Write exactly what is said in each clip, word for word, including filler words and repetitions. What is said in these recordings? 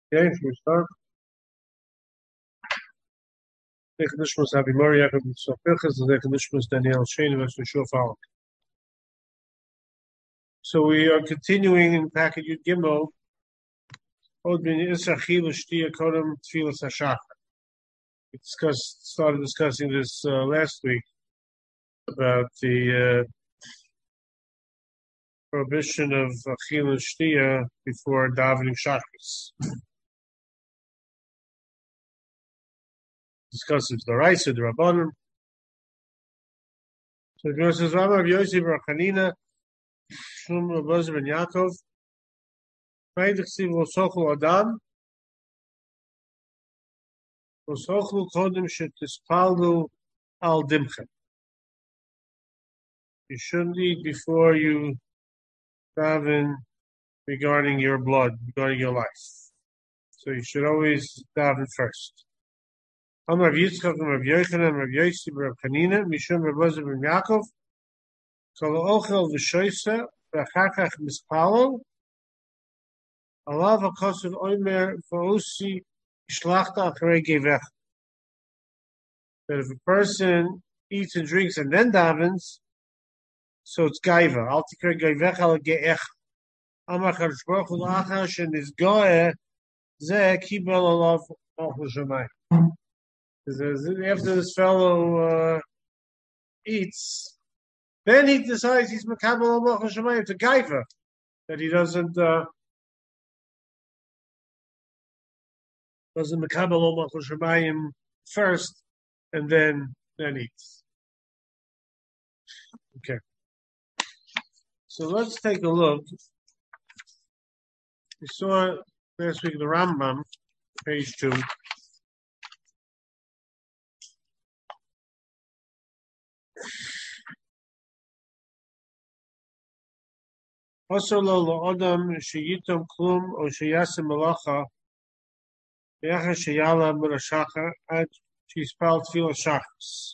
Okay, should we start? Nishmas Abi Mori Yaakov Mitzvah Pinchas, and Nishmas Daniel Shane West Shofar. So we are continuing in Packet Yud Gimel. Od bin Isachil Shtia Kodem Tfilas Hashachar. We discussed, started discussing this uh, last week about the uh, prohibition of Achil and Shtia before davening Shachris. Discusses the Raisa, the Rabbanim. So it says, Rabbi Yosef Bar Chanina, Shum Rabbi ben Yaakov, Vaydichsiv Vosochel Adam, Vosochel Kodem Shetispaldu Al Dimchem. You shouldn't eat before you daven regarding your blood, regarding your life. So you should always daven first. Amar Yitzchak and Rav Yochanan, Rav Yosef, Rav Chanina, Mishum Rav Elazar ben Yaakov, Kol Ochel V'Shoisa, V'Achakach Mispalo, Alav HaKosov Omer V'Osi Shlachta Acharei Gevech. That if a person eats and drinks and then davens, so it's gaiva. Al tikra gevech al ge'ech. Amar Chadosh Baruch Hu la'achar shenizgoeh zeh kibel alav malchus shamayim. After this fellow uh, eats, then he decides he's makabel al malchus shamayim. It's a gaiva that he doesn't uh, doesn't makabel al malchus shamayim first, and then then eats. Okay. So let's take a look. We saw last week the Rambam, page two. Also, lo adam sheyitom klum o sheyasem malacha be'achar sheyala b'rashacha ad shispal tefillah shachas.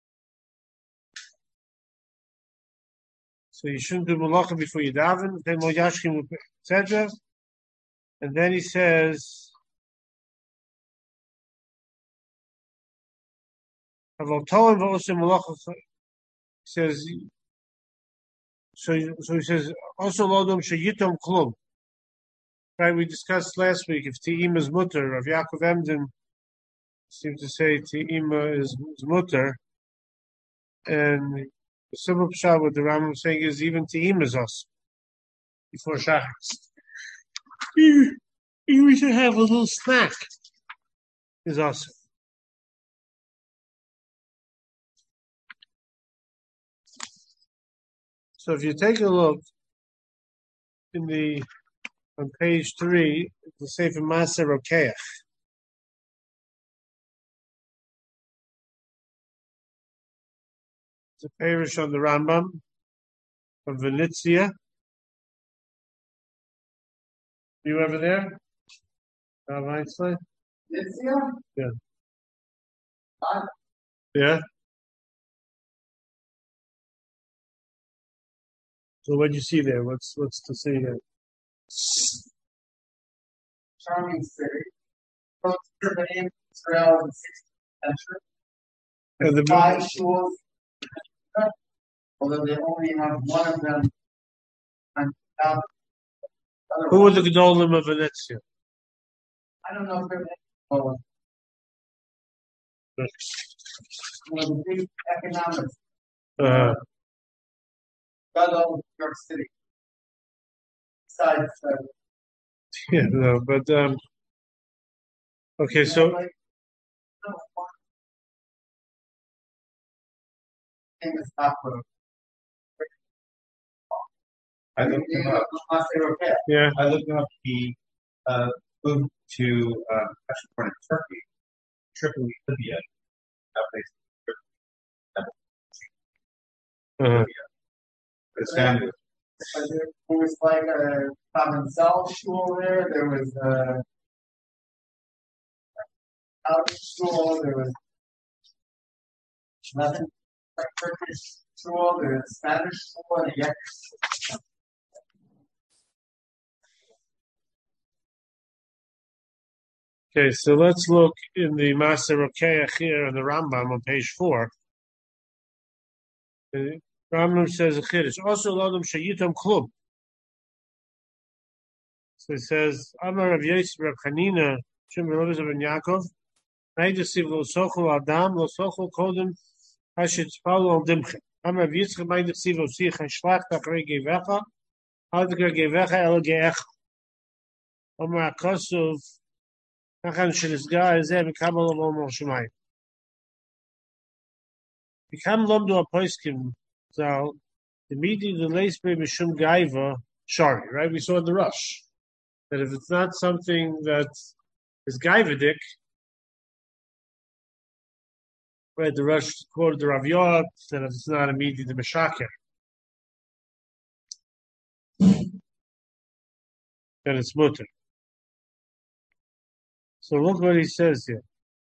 So you shouldn't do malacha before you daven. Then mo yashkim et cetera. And then he says, "Aval toim v'osem malacha." He says, so so he says also lodom sheyitom klum. Right? We discussed last week if te'ima is mutter. Rav Yaakov Emden seemed to say te'ima is, is mutter, and the simple pshat what the Rambam is saying is even te'ima is us before shachris. Even we should have a little snack is awesome. So if you take a look in the on page three, the Sefer Maaseh Rokeach. It's a parish on the Rambam from Venezia. You ever there? Rav Einstein? Venezia? Yeah. Huh? Yeah. So what do you see there? What's what's to see there? Charming city. First urban in Israel in the sixteenth century. And the Five shuls, although they only have one of them. And uh, who were the Gedolim of Venezia? I don't know if they're oh, one of the big economics. Uh, Gadol of New York City. Besides, uh, yeah, no, but um, okay, so like, no, one famous opera. I looked him up. yeah, I looked him up. He uh, moved to uh, actually born in Turkey, Tripoli, Libya. That place, uh, Libya. His family. There was like a common cell school there. There was a college school. There was nothing like Turkish school. There was Spanish school and a Yiddish school. Okay, so let's look in the Maser Rokeach here in the Rambam on page four. The Rambam says a chiddush. Also, Lodom Shayitom Klub. So it says, Amar Rav Yosef Rav Chanina Shem Rav Ben Yaakov. Naidasiv Lo Sochel Adam Lo Sochel Kodem Hashit Paul Al Dimche. Amar Rav Yitzchak Naidasiv Lo Sich Hashlach Tachrei Gevecha Adgar Gevecha El Geech. Amar Akosov Achan Shenizgar Ezeh Mekabel Lo Mol Shemayim. Become Lomdo Apoiskim Zal the meeting the Leisbe Mishum Gaiva Shari, right? We saw in the Rush that if it's not something that is Gaivadik, right, the Rush quoted the Rav Yod, that if it's not immediately the Meshaker, then it's Mutter. So look what he says here.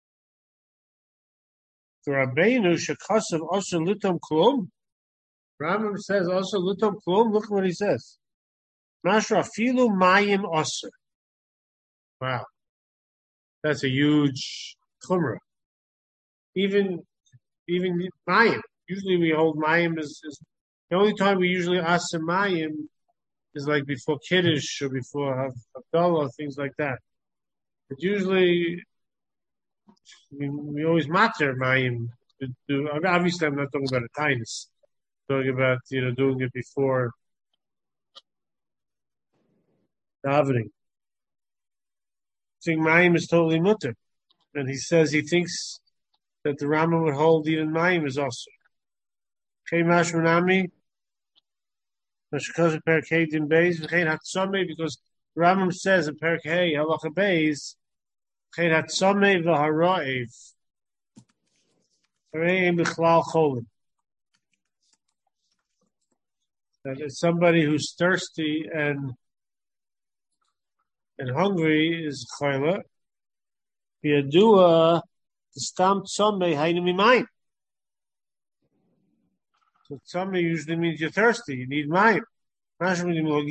The Rabbeinu Shekasav also Lutom Klum. Rambam says also Lutom Klum. Look what he says. Mashra Filu Mayim Osir. Wow. That's a huge chumrah. Even, even Mayim. Usually we hold Mayim as, as the only time we usually ask Mayim is like before Kiddush or before Havdalah, things like that. But usually, I mean, we always matter Mayim. To do, obviously, I'm not talking about a tinus. I'm talking about, you know, doing it before davening. I think Mayim is totally mutter. And he says he thinks that the Rambam would hold even Mayim is also. Because the Rambam says in Perek Hey, Halacha Beis, Chen Hatzameh v'Hara'iv, Hareim b'chlal cholim. That is somebody who's thirsty and and hungry is chayla. V'yadua t'stam tzameh haynu mimayim. So tzameh usually means you're thirsty, you need mayim. So in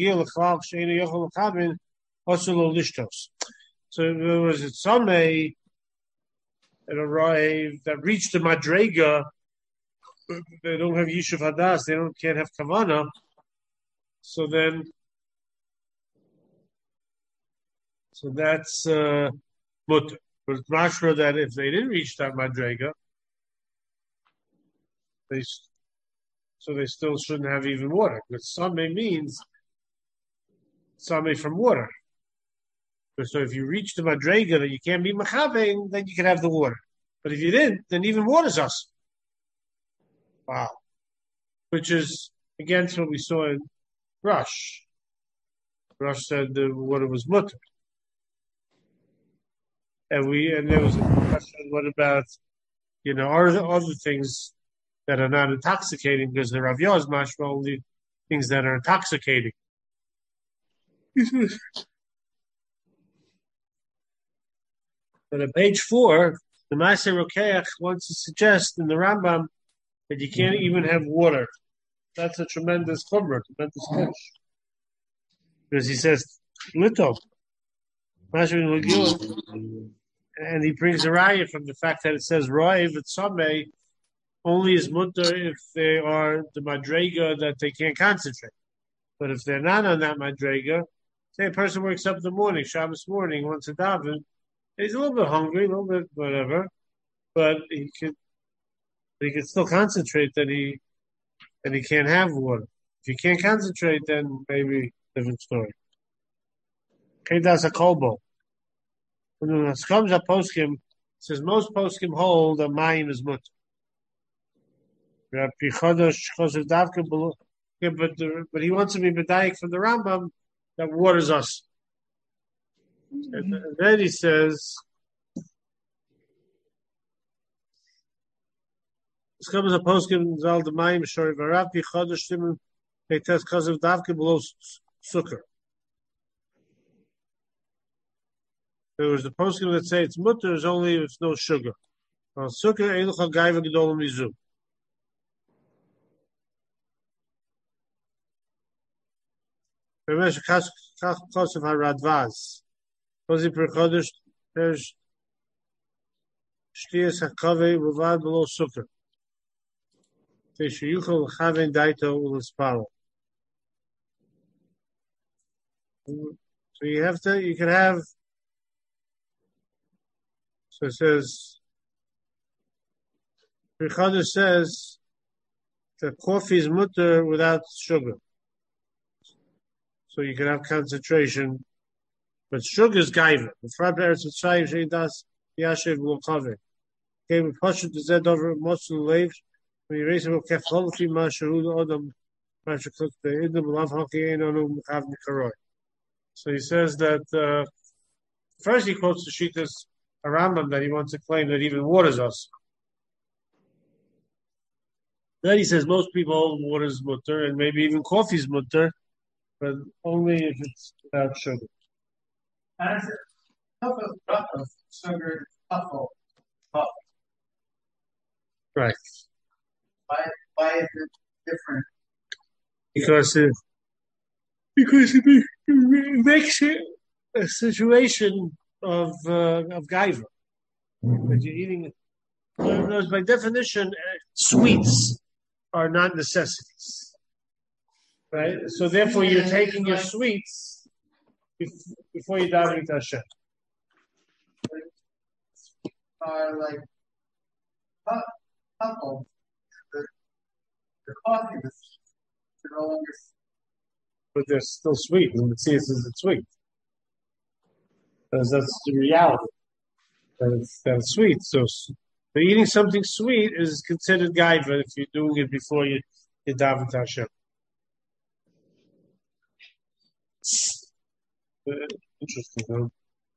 there was a Tzameh that arrived, that reached the Madrega, they don't have Yishuv Hadas, they don't can't have Kavana. So then, so that's uh, Mutter. But it's mashra that if they didn't reach that Madrega, they so they still shouldn't have even water. Because Tzameh means Tzameh from water. So if you reach the Madrega that you can't be Mechavein, then you can have the water. But if you didn't, then even water's us. Wow. Which is against what we saw in Rush. Rush said the water was mutter. And we and there was a question, what about, you know, are there other things that are not intoxicating, because the Rav Yod is mashma only things that are intoxicating. But at page four, the Maser Rokeach wants to suggest in the Rambam that you can't even have water. That's a tremendous chumrah, tremendous fish. Because he says, little. And he brings a raya from the fact that it says, Roiv Tzameh only is mutter if they are the madrega that they can't concentrate. But if they're not on that madrega, say a person wakes up in the morning, Shabbos morning, wants to daven, he's a little bit hungry, a little bit whatever, but he could he can still concentrate that he that he can't have water. If he can't concentrate, then maybe different story. Okay, that's a kolbo. When it comes to poskim, it says most poskim hold that mayim is mutter. But, but he wants to be medayik from the Rambam that waters us. And then he says, this comes a poskim zal the mayim shori v'rav pichodesh simen heites chazav davke below sukkar. There was the poskim that say it's mutter is only if it's no sugar. Well, sukkar eilucha gaiva gedolim mizu. Remesh Chasav HaRadvaz. Kozi per Chodesh There's Shtias HaKaveh Uvad below Sukkah. Teshuyuchel Chaven Daito Ulispalo. So you have to, you can have, so it says, Rechada says that coffee is mutter without sugar. So you can have concentration, but sugar is gaiva. The front parents would say, she does Yashiv will cover. Okay, we push it to Z over most of the leaves. When you raise it, we'll keep all of the Mashahu, Adam, Mashahu, the Idam, Lav Haki, and Anu, Mchav Nikaroi. So he says that, uh, first he quotes the Shitas Rambam that he wants to claim that even water is us. Then he says most people hold water is mutter, and maybe even coffee is mutter, but only if it's without sugar. As a cup of cup of sugar, truffle, cup. Right. Why, why is it different? Because it, because it, it makes it a situation of uh, of gaiva. But you're eating, by definition, sweets are not necessities, right? So therefore, you're taking your sweets before you daven to Hashem. Are like cup, couple. The, the coffee is no longer. But they're still sweet. And the tzitz is sweet. Because that's the reality. That it's, that it's sweet. So, but eating something sweet is considered gaiva if you're doing it before you, you daven to Hashem. Uh, interesting, huh?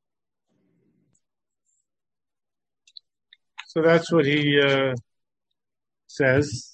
So that's what he uh, says.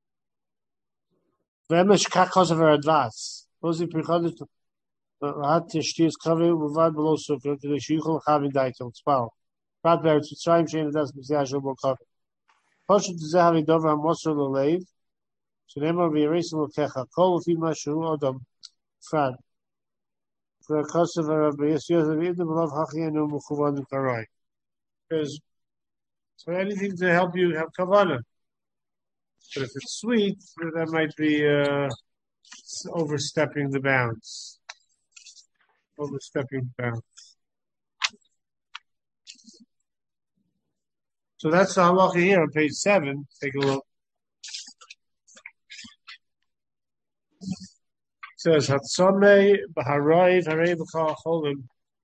Vemesh kakosaver advas. Ozi prichadus hat shtius kaveh uvad below sukkah to the shuychol chavin daitel spal. Prat beretz Mitzrayim shein das b'ziyashol bo kaveh. Poshut zehavi dover hamosor l'leiv. Shenemar v'yeresim l'kecha. Kol ufi mashu odam frad. For kosaver b'yis yosef idem b'lav hachienu m'chuvan l'karoi. Because so anything to help you have kavanah. But if it's sweet, that might be uh, overstepping the bounds. Overstepping the bounds. So that's the halacha here on page seven. Take a look. It says, Hatzomei b'harayv harei b'chal cholim.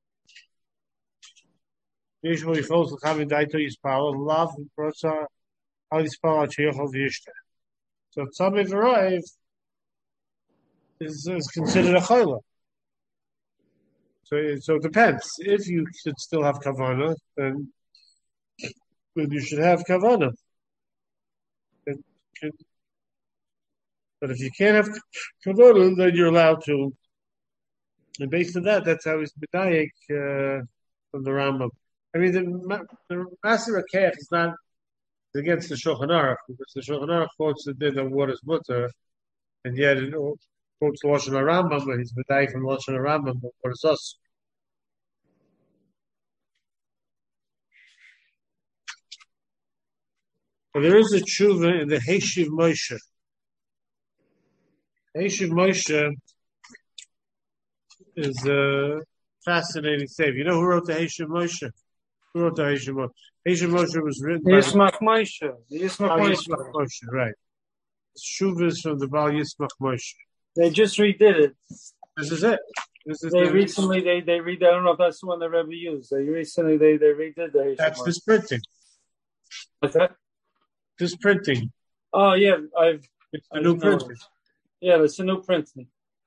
Yishmo yichos l'chavin daito yispal and lav v'prosa al yispal al sheyochol v'yishta. So Tzomei v'harayv is, is considered a chayla. So, so it depends. If you should still have kavanah, then, then you should have kavanah. But if you can't have kavanah, then you're allowed to. And based on that, that's how he's medayek uh, from the Rambam. I mean, the, the Maser HaKeach is not against the Shulchan Aruch, because the Shulchan Aruch quotes the din of what is mutter, and yet it quotes the Lashon HaRambam, but he's medayek from the Lashon HaRambam, but what is us. But there is a tshuva in the Heishiv Moshe. Heishiv Moshe is a fascinating thing. You know who wrote the Heishiv Moshe? Who wrote the Heishiv Moshe? Heishiv Moshe was written by Yismach Moshe. Yismach Moshe. Moshe. Moshe, right. Tshuva is from the Baal Yismach Moshe. They just redid it. This is it. This is they the, recently they they redid. I don't know if that's the one the Rebbe used. They recently they they redid the Heishiv That's Moshe. this printing. What's that? This printing. Oh yeah, I've. It's the I new know. printing. Yeah, it's a new printing.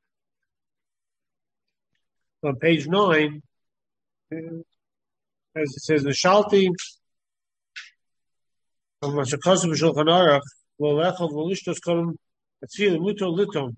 On page nine, as it says, the Shalti of Mashakasim Shulchan Aruch will lechol v'lishtos kolum atzil muto litom.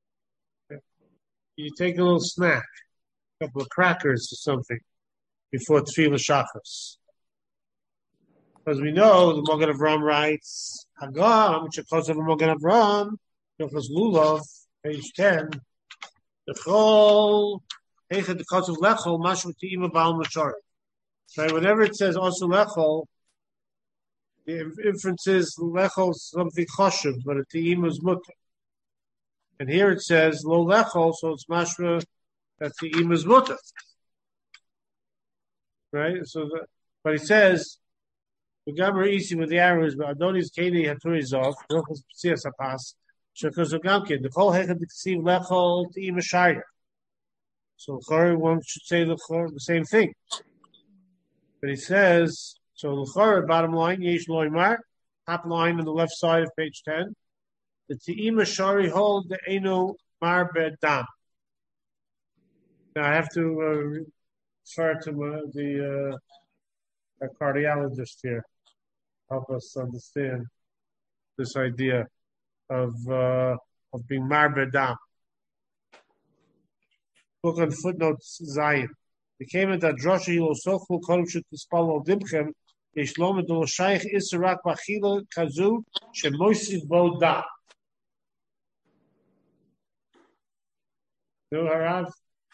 You take a little snack, a couple of crackers or something, before Tefillah Shachos. Because we know the Mogen Avram writes, Hagam, Shekos of Mogen Avram, Yochos Lulav, page ten, the Chol, Hechad the Kos of Lechol, Mashu Te'ima Baal Mashari. Right? Whenever it says also lechol, the inference is lechol something choshev, but a te'im is mutter. And here it says lo lechol, so it's mashma that te'im is mutter. Right? So, the, but he says the gamer easy with the arrows, but Adonis Kedi Haturizov, Hilchos Psias Apas, Shekos Gamkin, the whole Hechad Ksiv Lechol Te'im Shaya. So one should say the same thing. But he says, so L'chor, bottom line, Yesh Loimar, top line on the left side of page ten, the Te'im Shari hold the Eino Mar Bedam. Now I have to uh, refer to my, the uh, cardiologist here. Help us understand this idea of uh, of being marbedam. Look on footnotes Zion. He came at that drosha hilosofu kolum shetispalo dimchem yishlom edol shaykh israk bachila kazu shemoisiv bo da. No, Harav.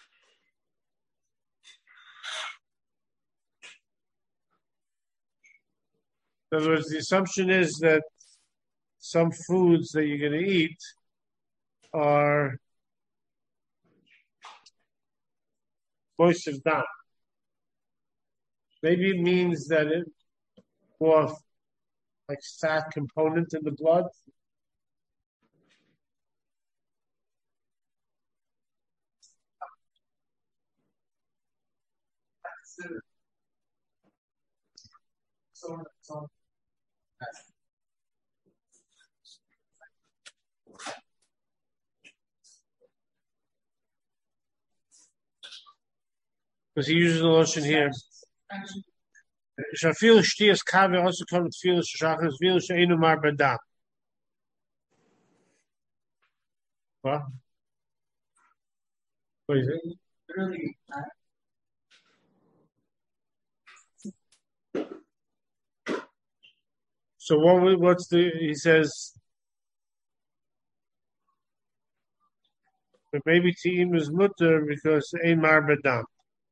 In other words, the assumption is that some foods that you're going to eat are moist of dam. Maybe it means that it was like fat component in the blood. So, so. Because he uses the lotion here. Shafil shtias kave also come with feel shachas feel sheinu mar badam. What? What is it? Really, So what? What's the? He says. But maybe team is mutter because ein mar badam.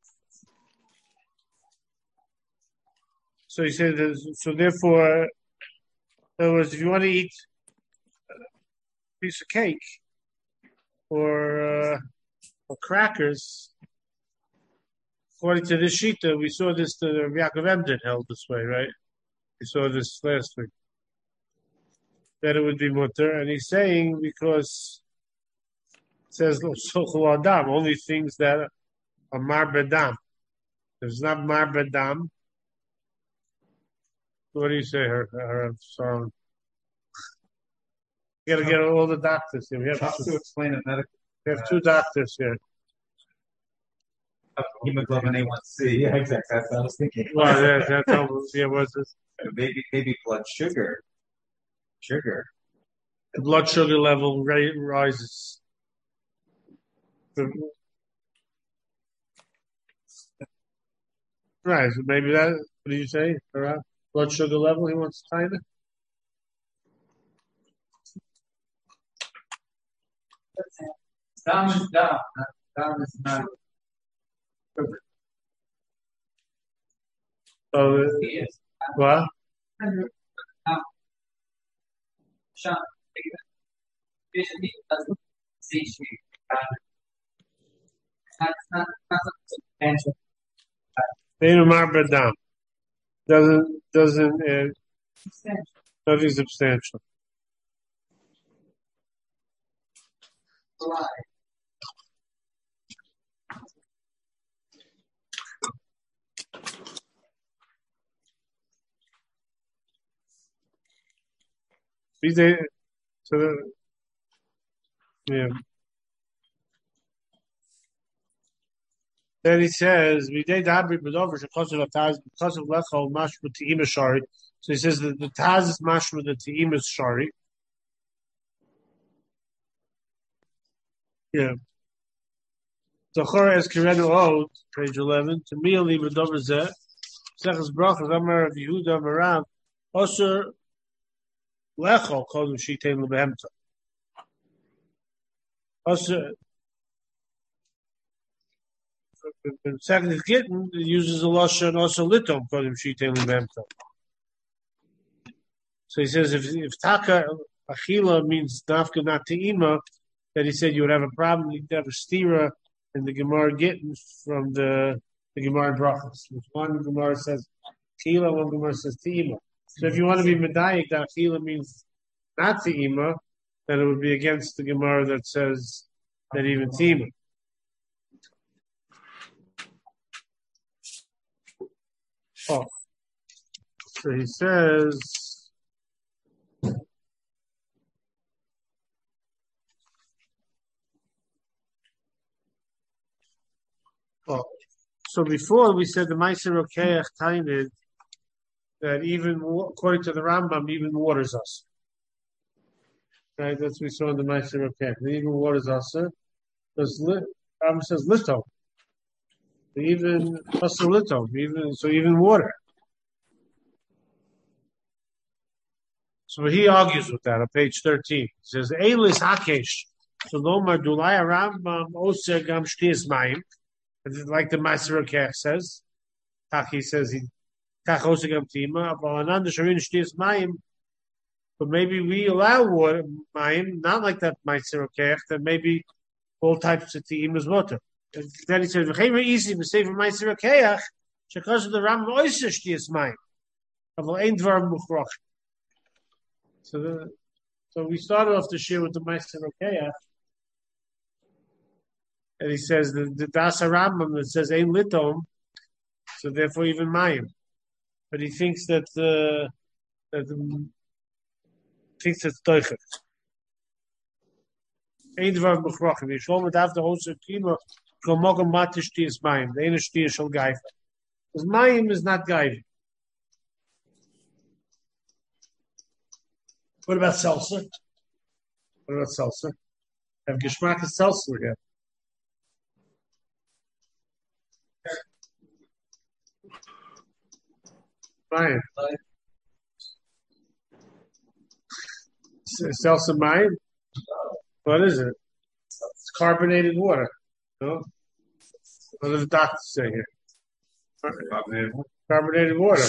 So he said, so therefore, in other words, if you want to eat a piece of cake or, uh, or crackers, according to this shita, we saw this, the Yaakov Emden held this way, right? We saw this last week. That it would be mutter, and he's saying because it says, Sochel Adam, only things that are mar bedam. If it's not mar bedam, what do you say, her, her song? You gotta get all the doctors here. We have Tough two, to explain it medically. we have two doctors here. Hemoglobin A one C. Yeah, exactly. That's what I was thinking. Well, yeah, that's all, yeah, what's this? Maybe, maybe blood sugar. Sugar. The blood sugar level ra- rises. The- right, so maybe that, what do you say? Around blood sugar level, he wants to time it? Dam is dam. Dam is not. Oh, Yes. what? Sean, usually doesn't see you. That's not not substantial. Neinu mar bedam. Doesn't, doesn't, uh, Substantial. nothing substantial. Why? These days, so, the- yeah. Then he says, "We did dabri b'dover because of taz because of lechol mashma te'ima shari." So he says that the taz is mashma the te'ima is shari. Yeah. Zachor es kirenu od page eleven to me only b'dover zeh sechas brachas amar of Yehuda Marav osur lechol kodem shitein lebehemta osur. the second is Gittin, it uses a lashon also litom kodim shitain lememto. So he says if if taka achila means dafka not teima, that he said you would have a problem. You'd have a stira in the Gemara Gittin from the the Gemara Brachos. One Gemara says achila, one Gemara says teima. So if you want to be medayik that achila means not teima, then it would be against the Gemara that says that even teima. Oh. So he says oh. So before we said the Meiser Rokeach Tainid that even according to the Rambam, even waters us. Right, that's what we saw in the Meiser Rokeach. Even waters us. Because Rambam says lito. Even also lito. Even so, even water. So he argues with that on page thirteen. He says, "Eilis hakesh." So lomar dulaya Rambam oser gam shtias mayim. Like the Meiser Rokeach says, Taki says he kach oser gam tima. But another sharin shtias mayim. But maybe we allow water mayim, not like that Meiser Rokeach. That maybe all types of tima is water. Then he says, "V'chever easy to say for Meiser Rokeach, because of the Rambam oser shtias mayim. Aval ein dvar muchrach." So, the, so we started off the shir with the Meiser Rokeach, and he says the, the Das Rambam that says ein litom, so therefore even mayim. But he thinks that uh, that um, thinks it's doichet. Ein dvar b'chrachim. Yishol medav the hoser kima komogam matish tiyas mayim. The enish tiyas shel gaiva. Because mayim is not gaiva. What about seltzer? What about seltzer? Have Geschmack of seltzer again. Fine. Seltzer mine? What is it? It's carbonated water. No? What does the doctor say here? Carbonated water. Carbonated water.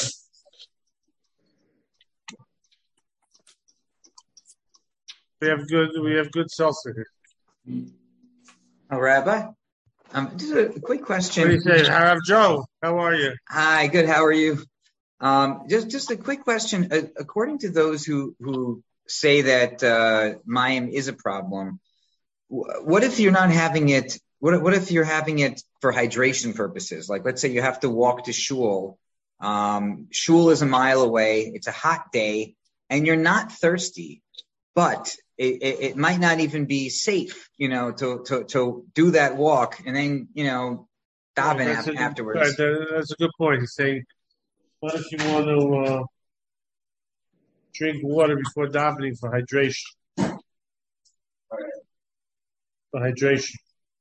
We have good. We have good seltzer here. Oh, Rabbi, um, just a quick question. What do you say, Harav Joe? How are you? Hi, good. How are you? Um, just, just a quick question. Uh, according to those who who say that uh, mayim is a problem, what if you're not having it? What what if you're having it for hydration purposes? Like, let's say you have to walk to shul. Um, shul is a mile away. It's a hot day, and you're not thirsty, but It, it, it might not even be safe, you know, to, to, to do that walk and then, you know, daven right, af- afterwards. Right, that's a good point. He's saying, what if you want to uh, drink water before davening for hydration? For hydration.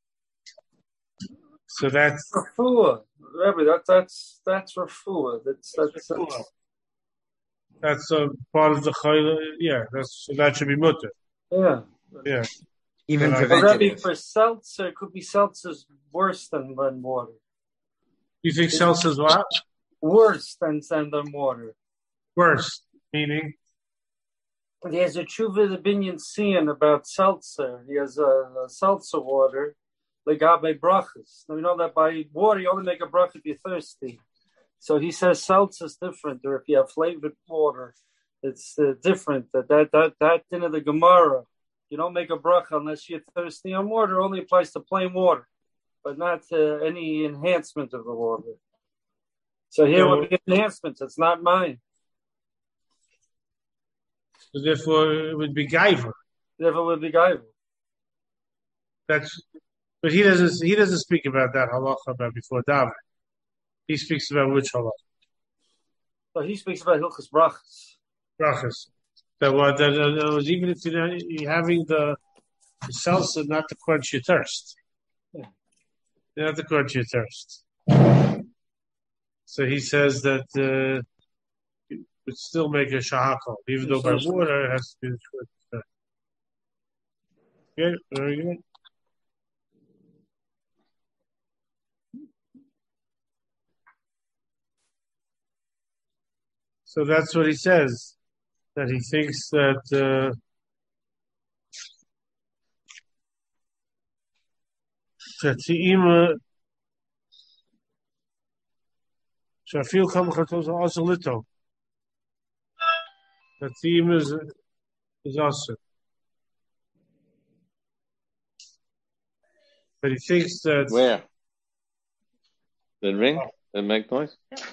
So that's refuah, Rabbi. That, that's that's refuah. That's that's that's, that's a part of the chayla. Yeah, that's so that should be mutter. Yeah. Yeah. Even But preventative. Rabbi, for seltzer, it could be seltzer's worse than, than water. You think seltzer's what? Worse than, than, than water. Worse, meaning? There's a tshuva the binyan sian about seltzer. He has a, a seltzer water, legabe brachas. Now we know that by water you only make a brach if you're thirsty. So he says seltzer's different, or if you have flavored water, it's uh, different. That that that that in the Gemara, you don't make a bracha unless you're thirsty on water. Only applies to plain water, but not uh, any enhancement of the water. So here So, would be enhancements. It's not mine. So therefore, it would be gaiva. Therefore, would be gaiva. That's, but he doesn't. He doesn't speak about that halacha about before daven. He speaks about which halacha? So he speaks about hilchos brachas. Brachas. That was that, that was even if you're, not, you're having the, the seltzer not to quench your thirst. Yeah. Not to quench your thirst. So he says that uh, it would still make a shahakal, even though by water it has to be the Okay, very good. So that's what he says, that he thinks that uh, that Te'ima Shafil Kam Chatos also Lito. That Te'ima is is also. But he thinks that Where? Did it ring? Did it make noise?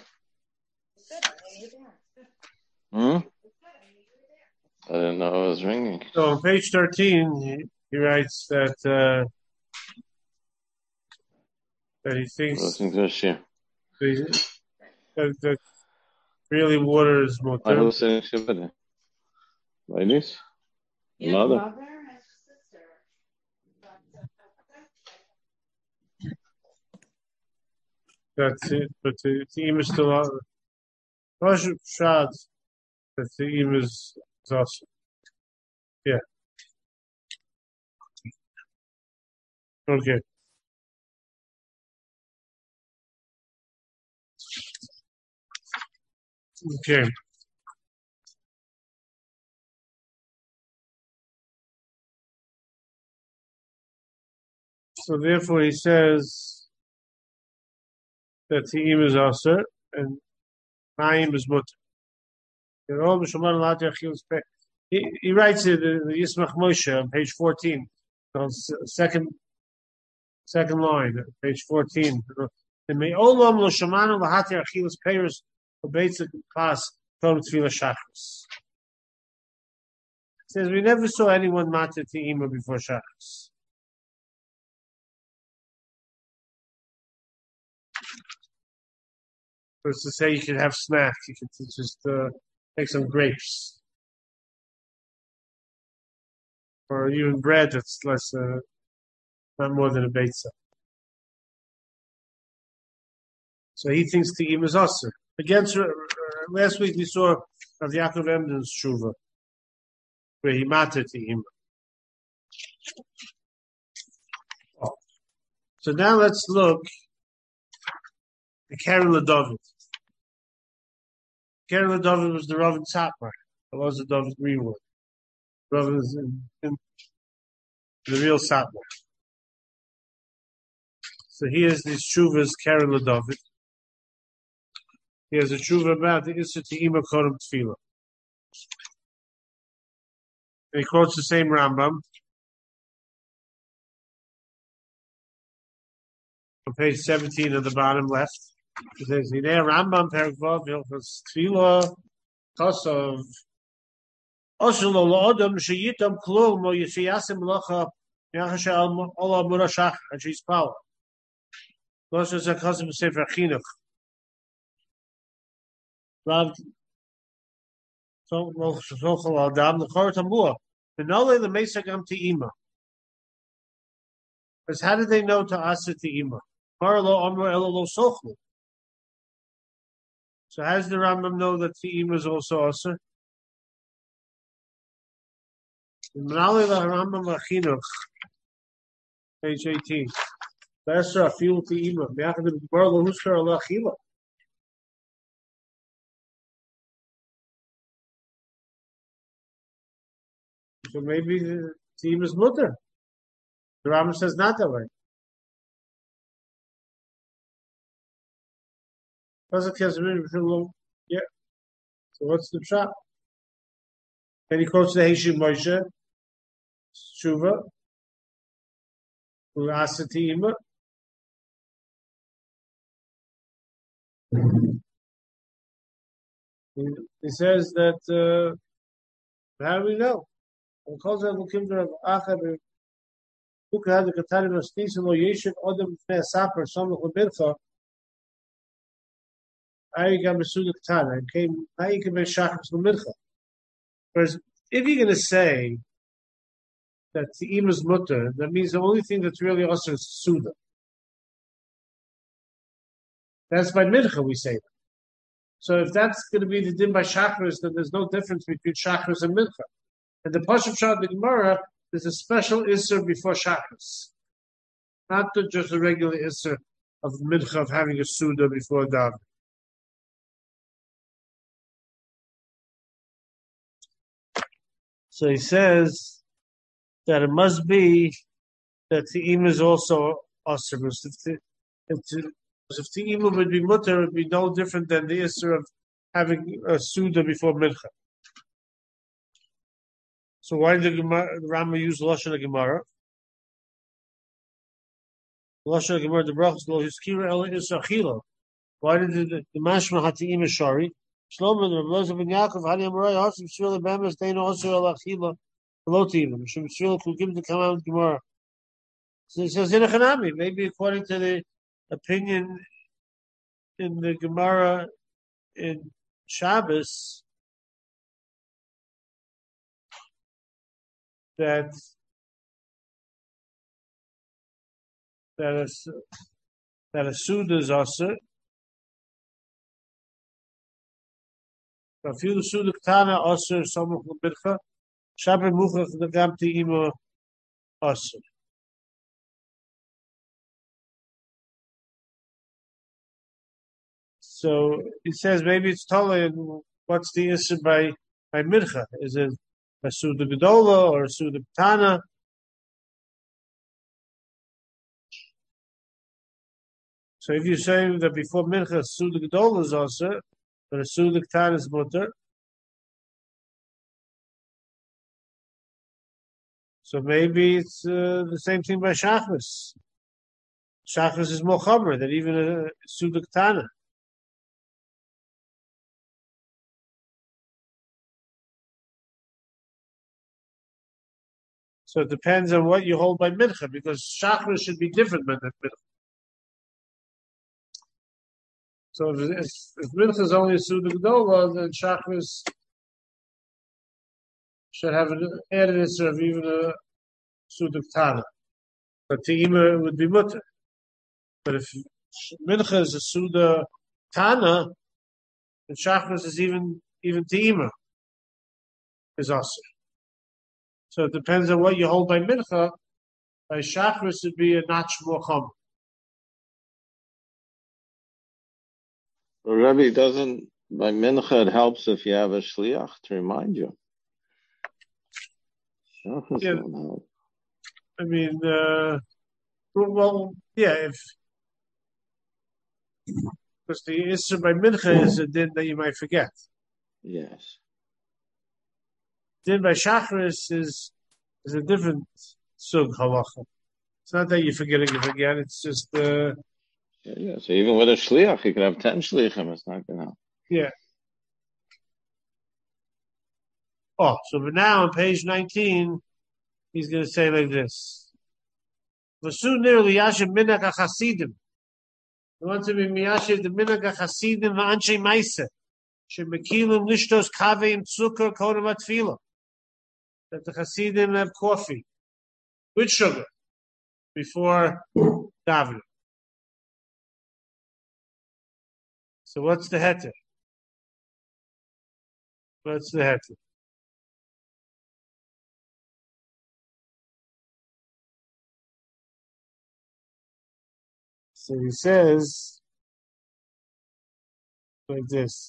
Hmm? I didn't know it was ringing. So on page thirteen, he, he writes that uh, that he thinks Listening to a shir. that, that, that really water is I mutter. was saying shir. Ladies? Mother? That's it, but the team is still out. Rosh Shad, the team is awesome. Yeah. Okay. Okay. So therefore he says that team is also and Naim is mutter. He, he writes it in the Yismach Moshe on page fourteen, on second second line, page fourteen. The me'olam lo shamanu lahati achilas peiros basic class from tefillah shachris. It says we never saw anyone matter te'ima before shachris. It's to say you could have snack, you could just uh, take some grapes. Or even bread that's less, uh, not more than a beitza. So he thinks Te'im is Aser. Against, uh, last week we saw of Yaakov Emden's Shuva, where he mattered Te'im. Oh. So now let's look at Karen LaDavid. Karen LaDavid was the Rav in Tzatmar. It was the David Greenwood. Rav is in, in the real Tzatmar. So here's these Shuvas, Karen LaDavid. He has a Shuva about the Issa Te'ima Korem Tefillah. And he quotes the same Rambam. On page seventeen at the bottom left. It says, Hinei Rambam Perek Vav Hilchos Tefillah Kosov Osher Lo La'odam Sheyitam Klum Mo Yishayasim Melacha Yachashe Ola Murashach and she's power. Osher Zakasim Sefer Chinuch. Rav Zochel Adam the Chor Tambua. Benole the Mesagam Te'ima. Because how did they know to Asa Te'ima? Marlo Amr Elolo Sochlu. So how does the Rambam know that Te'ima is also Asa? Benole the Rambam Achinuch, page eighteen. Besra Afil Te'ima. Me'achad Marlo Huskar Allah Achila. So maybe the team is mutter. The Rambam says not that way. Yeah. So what's the shot? Then he quotes the Heshim Moshe, Shuva, who asked the team. He says that, uh, how do we know? Because I'm looking for Achab, who can have the Katarim of Stis and Lo Yeshiv Odom Fnei Saper, some of the Bircha. I got Mesuda Katana and came, I can be Shachas L'Mircha. Whereas, if you're going to say that Te'im is Mutter, that means the only thing that's really also is Suda. That's by Mircha we say that. So if that's going to be the din by Shachris, then there's no difference between Shachris and Mircha. And the Pashup Shad the Gemara, there's a special Isser before Shachris. Not just a regular Isser of Mincha, of having a Suda before Daven. So he says that it must be that Te'ima is also Asr. If the, if the, if Te'ima would be Mutter, it would be no different than the Isser of having a Suda before Mincha. So why did the, Gemara, the Rambam use Lashon Gemara? Lashon Gemara, the Brachos, Lo Hiskira El Isachila. Why did the, the Mashma Hati'ima Shari? Shlomo, the Rebbe ben Yaakov, Hani Amorai, Hasim Shvil Bemes, Deino Asr El Achila, Lo Te'ima. Mishum Shvil Kukim to come out Gemara. So he says in a Chanami, maybe according to the opinion in the Gemara in Shabbos, that that a that a Suda is also. If you Suda Ktana also Samuch L'Bircha, Shabbat Muchach L'Gam Te'ima also. So he says maybe it's totally. What's the issue by by Mincha? Is it a Suda Gedola or a Suda Ktana? So if you say that before Mincha, Suda Gedola is also, but a Suda Ktana is mutter, so maybe it's uh, the same thing by Shachris. Shachris is more chamer than even a Suda Ktana. So it depends on what you hold by Mincha, because Shachris should be different than Mincha. So if, if, if Mincha is only a Suda Gedola, then Shachris should have an added issue of even a Suda Ktana. But Te'ima would be mutter. But if Mincha is a Suda Ktana, then Shachris is even even Te'ima is also. So it depends on what you hold by Mincha. By Shachris would be a notch more chum. Well, Rebbe, doesn't by Mincha it helps if you have a shliach to remind you. Shachris Yeah. won't help. I mean, uh, well, yeah, if because the issue by Mincha is a din that you might forget. Yes. Din by Shachris is is a different sug halacha. It's not that you forget it, you forget. It's just uh, Yeah, yeah. So even with a shliach, you could have ten shliachim. It's not going to help. yeah. Oh, so but now on page nineteen, he's going to say like this: "V'su ner liyashiv minhag hachasidim." He wants to be miyashiv the minhag hachasidim v'anshe ma'aseh shemekilim lishtos kaveim tzukar kodem atfila. That the Hasidim have coffee with sugar before davening. So what's the heter? What's the heter? So he says like this.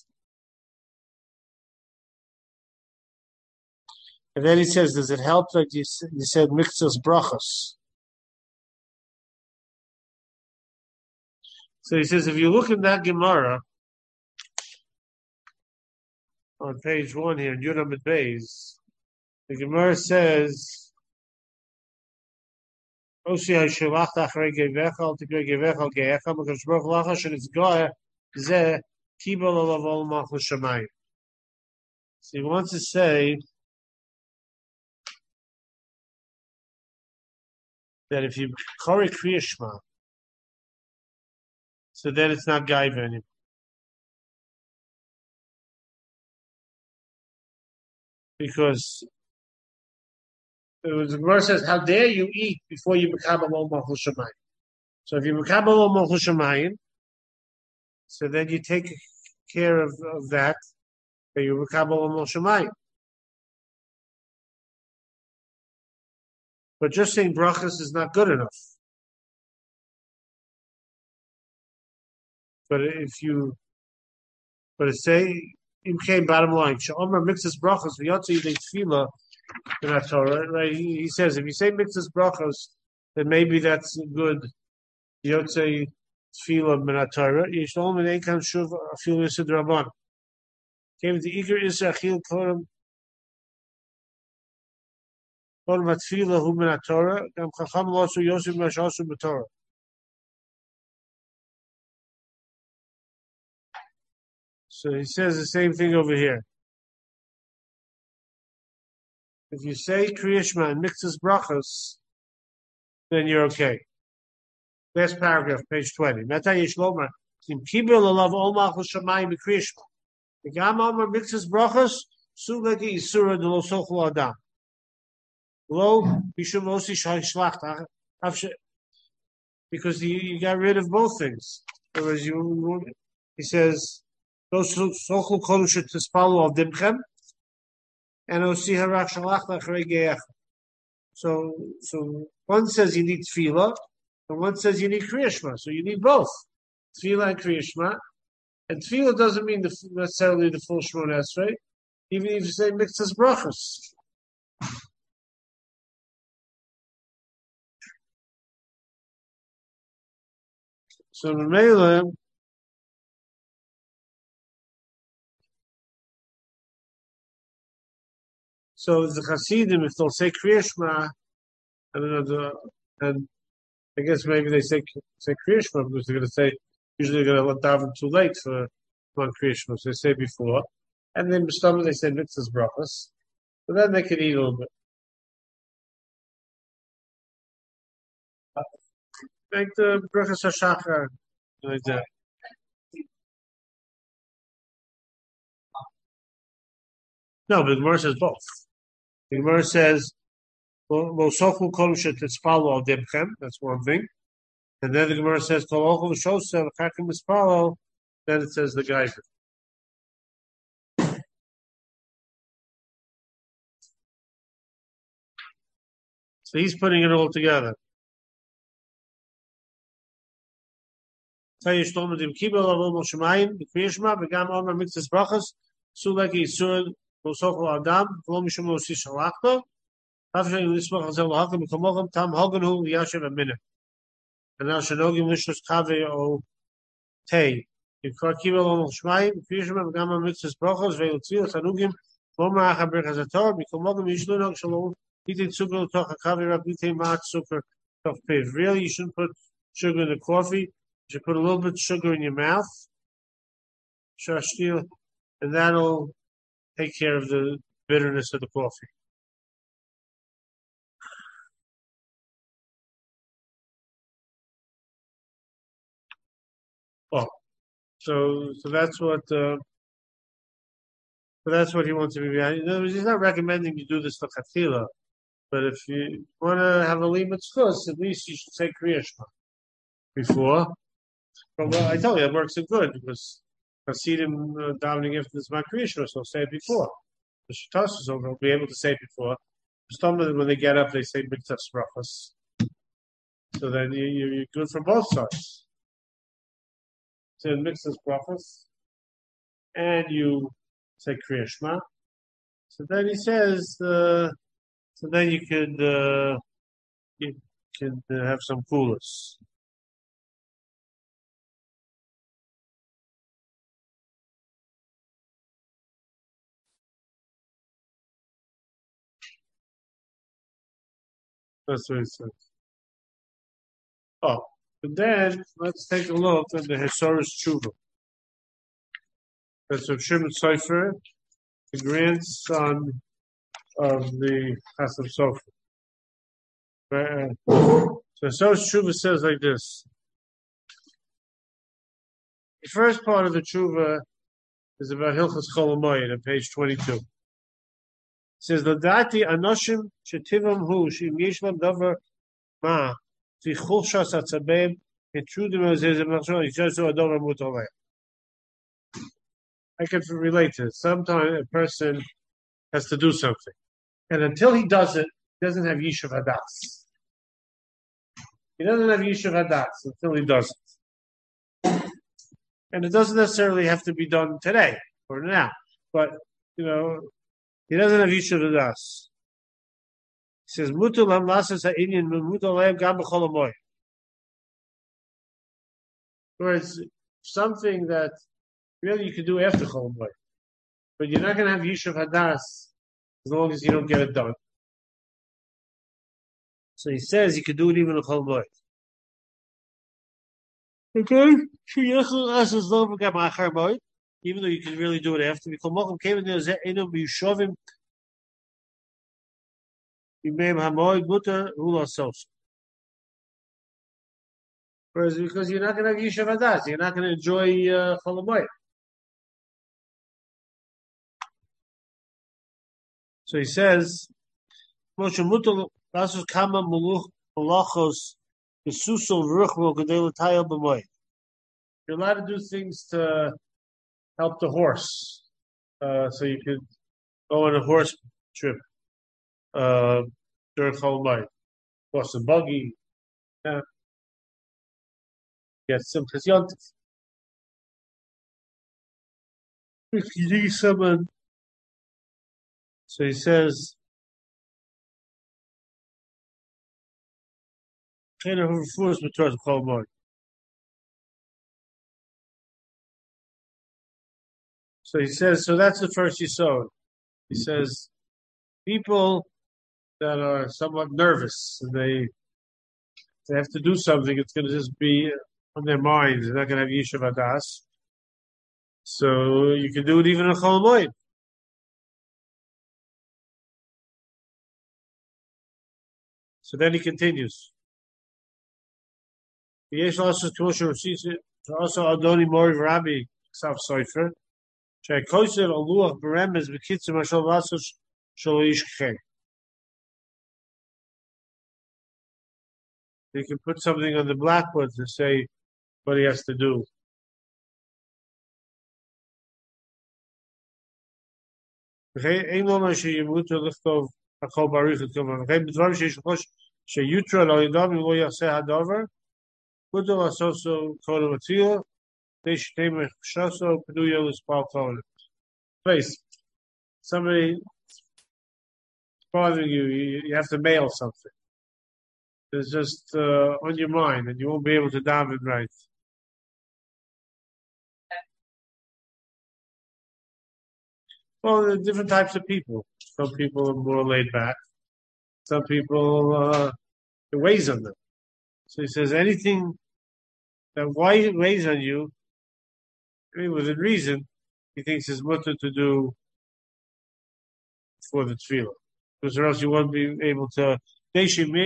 And then he says, does it help that you, you said mixos brachos? So he says, if you look in that Gemara on page one here, in Yud Amud Beis, the Gemara says, Osi ha'shelach achrei gevecha al tigrei gevecha al geecha makadosh baruch hu lacha shenitzgoah zeh kibel alav ol malchus shamayim. So he wants to say that if you korek Kriya Shema, so then it's not gaiva anymore. Because the Gemara says, how dare you eat before you mekabel ol malchus shamayim? So if you mekabel ol malchus shamayim, so then you take care of, of that, and you mekabel ol malchus shamayim. But just saying brachas is not good enough. But if you, but it say, im came bottom line, she'omer mixes brachas v'yotzi yidei tefillah in Torah, right? He, he says if you say mitzvahs brachos, then maybe that's good. Yotzei tefillah min Torah. Yishlom and Eikan shuv afil yisid rabban. Came to Iker Isra Achil Koram Koram Atfila Hu Min HaTorah Gam Chacham Losu Yosef Mashasu B'Torah. So he says the same thing over here. If you say Kriya Shema and mixes brachos, then you're okay. Last paragraph, page twenty. Meta Yishlomar Kim Kibel Alav Ol Malchus Shamayim B'Kriya Shema. The Gam Amar mixes brachos Sulegi Isura De Lo Sochel Adam. Lo Bishum Osi Shai Shlach. Because you, you got rid of both things. Whereas you, he says, those Sochel Kolu Shet Tispalu Al Dimchem and Osi Harach Shalach Lachrei Geach. So, so one says you need tefillah, and one says you need Kriya Shema. So you need both tefillah and Kriya Shema. And tefillah doesn't mean the, necessarily the full Shemona Esrei, even if you say mixes brachos. So Memela, so the Hasidim, if they'll say Kriya Shema, I don't know, the, and I guess maybe they say say Kriya Shema because they're going to say, usually they're going to daven too late for one Kriya Shema, so they say before. And then B'Shtamah they say mitzvahs brachos. But then they can eat a little bit. Like the brachos HaShachar, like that. No, but the Gemara says both. The Gemara says, Lo sochul kol shetetzpalo al debchem, that's one thing. And then the Gemara says, Kol ochel v'shosel v'chakim mispalo, then it says the geyser. So he's putting it all together. Say Yishtom Dim Kibel Avol Moshemayim B'Kriya Shema V'Gam Omer Mitzvahs Brachos Suleki Yisur Lo Sochel Adam V'Lo Mishum Lo Si Shalachto After you Nismach Hazel L'Hakim B'Kamochem Tam Hoganu V'Yashem Aminim and now Shanogim Lishos Kave O Tei Yikar Kibel Avol Moshemayim B'Kriya Shema V'Gam Omer Mitzvahs Brachos V'Elo Tzil Tanugim V'Omer Acha Berchas HaTorah B'Kamochem Yishlunog Shalom Eating sugar Toch HaKavi Rab Nitei Ma'at Sukkar Toch Piv. Really, you shouldn't put sugar in the coffee. You should put a little bit of sugar in your mouth, shashtil, and that'll take care of the bitterness of the coffee. Oh, so so that's what uh, so that's what he wants to be behind. In other words, he's not recommending you do this lechatchila, but if you want to have a limit chus, at least you should say Kriya Shema before. But well, I tell you, it works so good because Hasidim uh, davening after this Kriya Shema, so say it before. The Shitasus will be able to say it before. When they get up, they say mitzvahs brachos. So then you, you, you're good for both sides. So mitzvahs brachos, and you say Kriya Shema. So then he says, uh, so then you could uh, you can uh, have some coolers. That's what it says. Oh, and then let's take a look at the Hesaras Tshuva. That's of Shimon Sofer, the grandson of the Chasam Sofer. Uh, so Hesaras Tshuva says like this. The first part of the Tshuva is about Hilchas Chol Hamoed on page twenty-two. It says, L'dati anoshim shetivam hu shim yishlam davar ma fi chulshas atzabeim etrudim azezem machshon yichasu adover mutaleh. I can relate to it. Sometimes a person has to do something, and until he does it, he doesn't have yishuv hadas. He doesn't have yishuv hadas until he does it, and it doesn't necessarily have to be done today or now, but you know. He doesn't have Yishuv Hadas. says, Mutu lam lasas ha'inyan, mutu lam gam b'chol hamoed. Whereas something that really you can do after Chol Hamoed, but you're not going to have Yishuv Hadas as long as you don't get it done. So he says you could do it even in Chol Hamoed. Okay? Even though you can really do it after. Whereas because you're not going to have Yishuv Hadas, you're not going to enjoy uh, Chol Hamoed. So he says, Moshe Mutal Rasus Kama Malachos Besuso Ruchmo Gedela Tayel B'Moed. You're allowed to do things to help the horse. Uh, so you could go on a horse trip uh, during Chol Hamoed. Horse and buggy. Yeah. Get some Chizyantif. If you need someone, so he says, So he says, so that's the first Yisod. He says, people that are somewhat nervous, and they they have to do something, it's going to just be on their minds. They're not going to have Yishuv Hadas. So you can do it even in Chol Hamoed. So then he continues. Yesh also also Adoni Mori Rabbi Ksav Sofer. Shekoser Aluach Beremes Bekitzim Mashal Vasos Shaloish Khe. You can put something on the blackboard to say what he has to do. Ein loma sheyimutu lichtov hakol baruch etzuman. Ein b'dvarim sheish chosh sheyutra lo yidam lo yaseh hadavar. Mutu lasoso kodem atzila. Deish teimech shaso peduya l'spal kodesh. Please, somebody is bothering you, you, you have to mail something. It's just uh, on your mind, and you won't be able to daven right. Well, there are different types of people. Some people are more laid back. Some people, uh, it weighs on them. So he says anything that weighs on you, I mean, within reason, he thinks is mutter to do for the tefillah. Because or else you won't be able to. So he says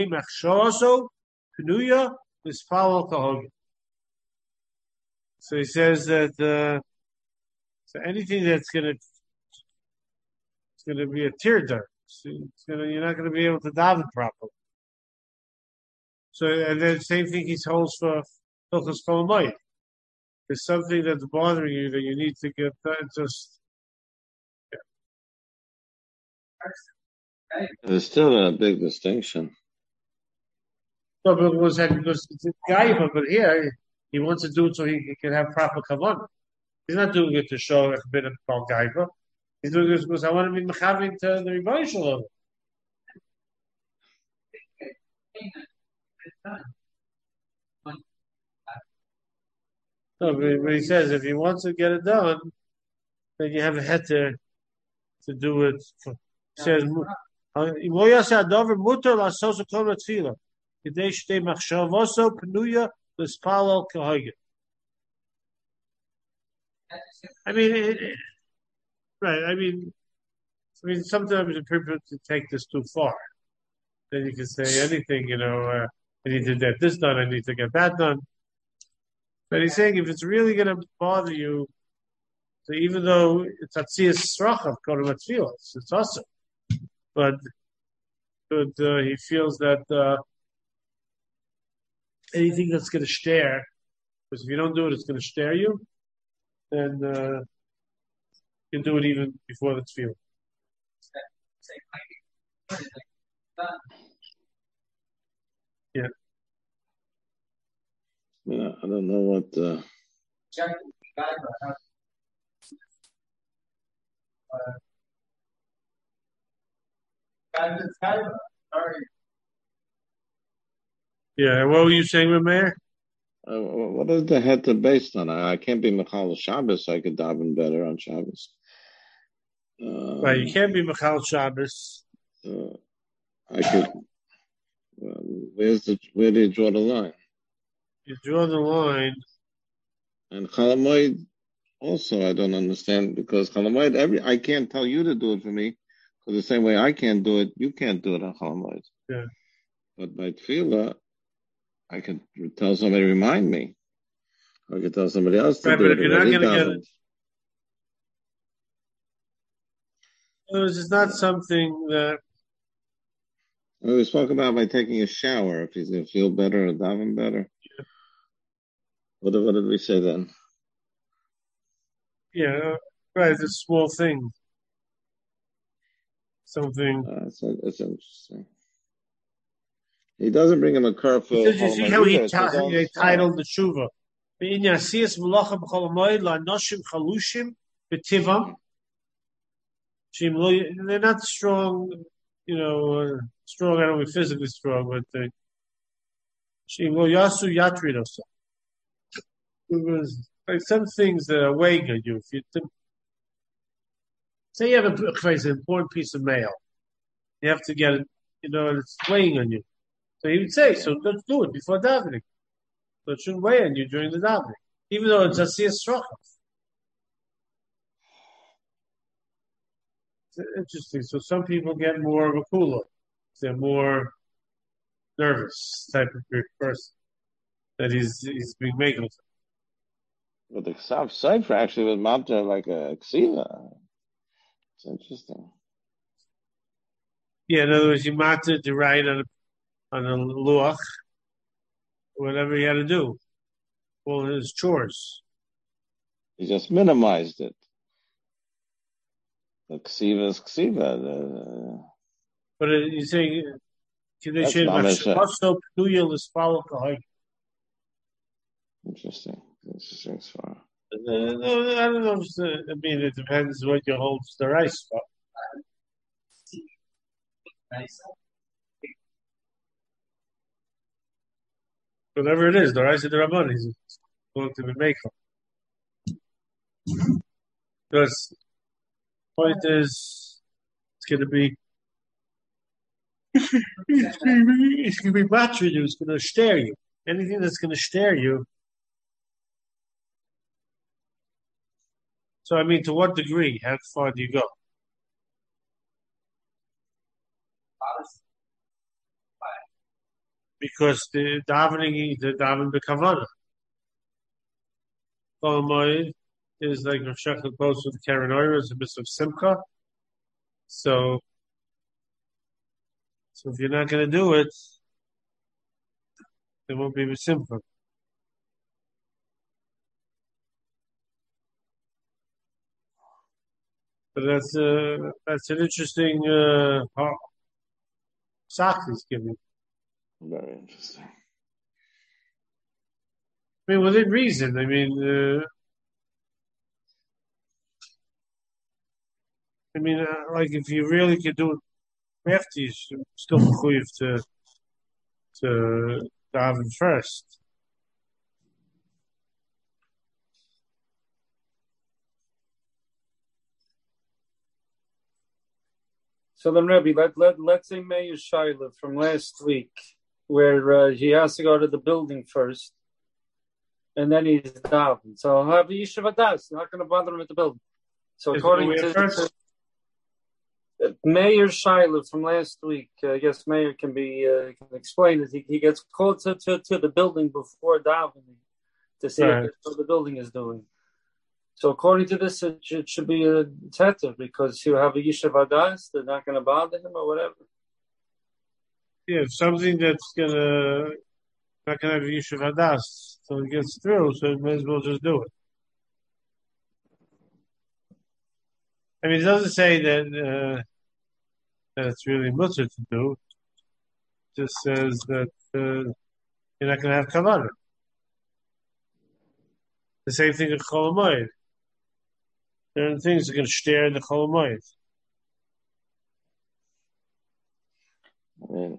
that uh, so anything that's going to it's going to be a tear duct. It's going to, you're not going to be able to daven properly. So and then same thing he holds for Hilchos Chol Hamoed. There's something that's bothering you that you need to get that just. Yeah. There's still a big distinction. No, but it was that because it's a gaiva, but here he wants to do it so he, he can have proper kavanah. He's not doing it to show a bit of gaiva. He's doing this because I want to be mechaving to the Rebbeinu Shalom. No, but, but he says if he wants to get it done, then you have a heter to do it. For, he says, I mean, it, it, right, I mean, I mean, sometimes it's people to take this too far. Then you can say anything, you know, uh, I need to get this done, I need to get that done. But he's saying if it's really going to bother you, so even though it's Atziyas Srachav, Kodem Atfilas, it's awesome. But, but uh, he feels that uh, anything that's going to stare, because if you don't do it, it's going to stare you, then uh, you can do it even before the tefillah. Yeah. Yeah, I don't know what. Uh... Sorry. Yeah, what were you saying, Rameir? Uh, what is the heter based on? I, I can't be Mechal Shabbos. So I could daven better on Shabbos. Um, Right, you can't be Mechal Shabbos. Uh, I could. Well, where's the where do you draw the line? You draw the line. And Chalamoid also, I don't understand because Chalamoid, every I can't tell you to do it for me because the same way I can't do it, you can't do it on Chalamoid. Yeah. But by Tefillah, I can tell somebody, remind me. I could tell somebody else to Right, do but it. if you're not already going to get davened. it, in other words, it's not something that. We were spoken about by taking a shower if he's going to feel better or daven better. Yeah. What, what did we say then? Yeah, right. It's a small thing. Something. Uh, it's, it's interesting. He doesn't bring him a curve for Because you see how he, either. ta- he titled the tshuva. In Yasiyas Malacha B'chol Hamoed LaNoshim Chalushim B'Tivam. They're not strong, you know, uh, strong. I don't mean physically strong, but they. Shim Lo Yasu Yatrid also. Like some things that are weighing on you. If you think, say you have a, an important piece of mail, you have to get it, you know, and it's weighing on you. So he would say, so let's do it before davening. So it shouldn't weigh on you during the davening, even though it's a siyas strachas. It's interesting. So some people get more of a kula. They're more nervous type of person that he's he's being making. But the Ksav Sefer actually was mounted like a ksiva. It's interesting. Yeah, in other words, you mounted to write on a, on a luach, whatever he had to do, all his chores. He just minimized it. The ksiva is ksiva. The, but uh, you say, can they say interesting. Interesting as far. Uh, no, I don't know. If uh, I mean, it depends what you hold the rice for. Whatever it is, the rice of the Rabban is going to be made. Because the point is, it's going to be, it's going to be, it's going to be battery you. It's going to stare you. Anything that's going to stare you. So, I mean, to what degree? How far do you go? Because the davening, the davening b'kavana. Chol is like Rav Shechel goes with the Karen Oyer, it's a bit of simcha. So, so if you're not going to do it, there won't be a simcha. But that's uh, that's an interesting uh, sock he's giving. Very interesting. I mean, within reason. I mean, uh, I mean, uh, like if you really could do it after, you should still believe to to daven first. So then, Rebbe, let, let, let's say Meir Shaila from last week, where uh, he has to go to the building first, and then he's daven. So I'll have a Yishuv Adas. Not going to bother him at the building. So according to, to Meir Shaila from last week, uh, I guess Meir can be uh, can explain it. He, he gets called to, to, to the building before davening to see right. what the building is doing. So according to this, it should, it should be a teta because you have a Yishuv Adas, they're not going to bother him or whatever. Yeah, something that's going to not going to have a Yishuv Adas, so it gets through, so it may as well just do it. I mean, it doesn't say that, uh, that it's really mutter to do. It just says that uh, you're not going to have kavanah. The same thing with Chol Hamoed. There are things that are going to stare in the Chol Hamoed. I mean,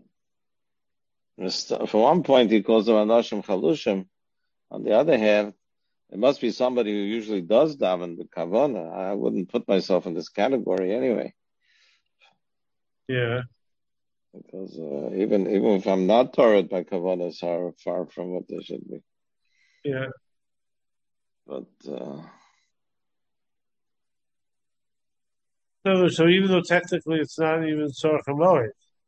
for one point, he calls them Anoshim Chalushim. On the other hand, it must be somebody who usually does daven the kavana. I wouldn't put myself in this category anyway. Yeah. Because uh, even even if I'm not Torah, my kavanas are far from what they should be. Yeah. But uh, so, so even though technically it's not even Tzorach HaMoed.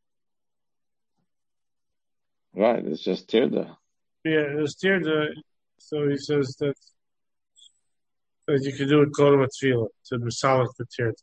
Right, it's just tirda. Yeah, it's tirda. So he says that that you can do it Kodem HaTfilah to Misalik the tirda.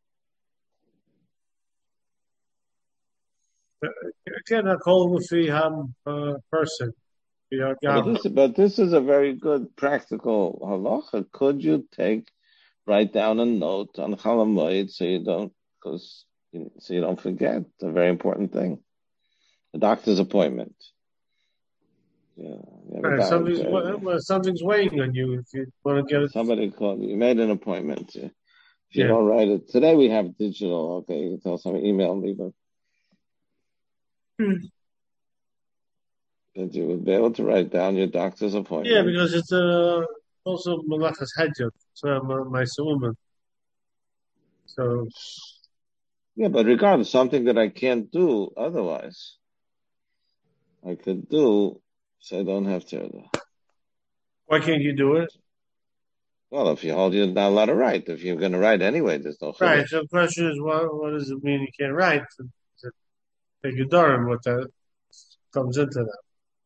Again, I call the fee ham person. But this, but this is a very good practical halacha. Could you take, write down a note on Chol Hamoed so you don't, because so you don't forget a very important thing, a doctor's appointment. Yeah, right, something's, well, something's weighing on you if you want to get it. Somebody called you. You made an appointment. If you yeah. don't write it today, we have digital. Okay, you can tell somebody email me, but. Hmm. That you would be able to write down your doctor's appointment. Yeah, because it's uh, also Malachas Hedjot, so my woman. So. Yeah, but regardless, something that I can't do otherwise, I could do, so I don't have to. Why can't you do it? Well, if you hold, you're not allowed to write. If you're going to write anyway, there's no. Right. Chiddush. So the question is, what what does it mean you can't write? Take a Durham, what that comes into that.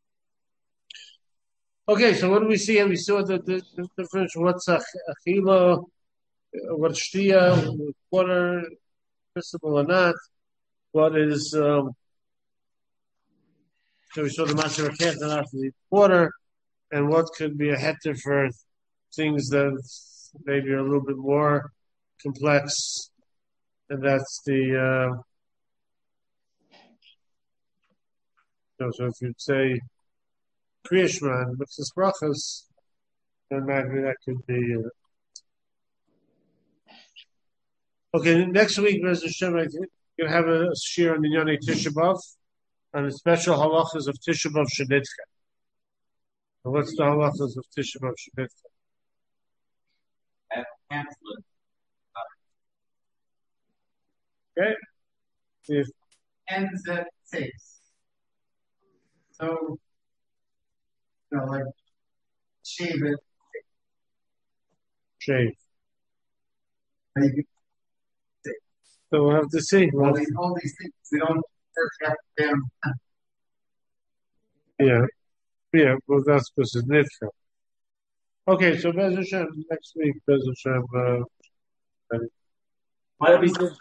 Okay, so what do we see? And we saw the, the, the difference. What's achila, what's shtia, water, permissible or not? What is, um, so we saw the master of can't not to eat water, and what could be a heter for things that maybe are a little bit more complex, and that's the, uh, so, so if you'd say, Kriyashma and Mitzvahs Brachas, then maybe that could be. Uh... Okay, next week, Rez Hashem, I'm going to have a shir on the Yonei Tisha B'Av, on the special halachas of Tisha B'Av Shenitka. And what's the halachas of Tisha B'Av Shenitka? Okay. If ends at six. So. You know, like shave it. Shave. Maybe. So we'll have to see. All these, all these things, we don't have them. Yeah. Yeah, well, that's because it's Nitcha. Okay, so Bez Hashem, next week, Bez Hashem. Uh, Why we do?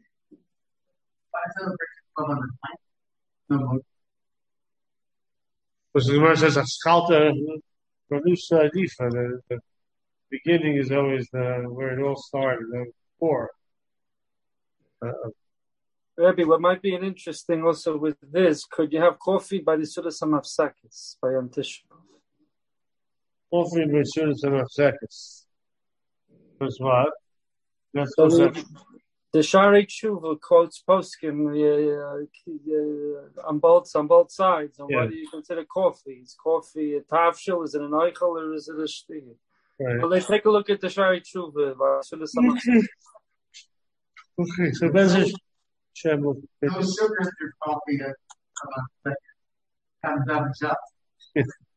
No. Because the Gemara says, "Aschalta produce difa." The, the beginning is always the, where it all started. The before. Uh, Rabbi, what might be an interesting also with this? Could you have coffee by the Sudas Hamafsakis by Yom Tisha B'Av? Coffee by Sudas Hamafsakis. That's what. That's so the, the Shari Tshuva quotes Poskim uh, uh, on both on both sides. And yeah. What do you consider coffee? Is coffee a tafshil? Is it an eichel or is it a shti? Right. Well, let's take a look at the Shari Tshuva by Sudas Hamafsakis. Okay, so Bez Hashem. No sugar in your coffee that uh, comes out of the shop.